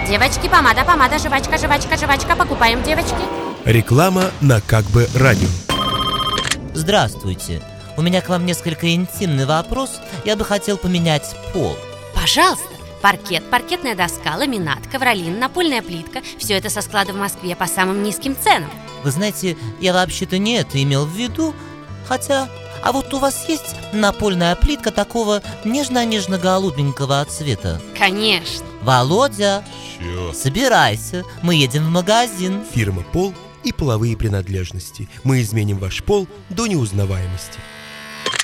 Девочки, помада, жвачка, покупаем, девочки. Реклама на Как бы радио. Здравствуйте. У меня к вам несколько интимный вопрос. Я бы хотел поменять пол. Пожалуйста. Паркет, паркетная доска, ламинат, ковролин, напольная плитка. Все это со склада в Москве по самым низким ценам. Вы знаете, я вообще-то не это имел в виду. Хотя, а вот у вас есть напольная плитка такого нежно-голубенького цвета? Конечно. Володя, Чё? собирайся, мы едем в магазин. Фирма «Пол» и половые принадлежности. Мы изменим ваш пол до неузнаваемости.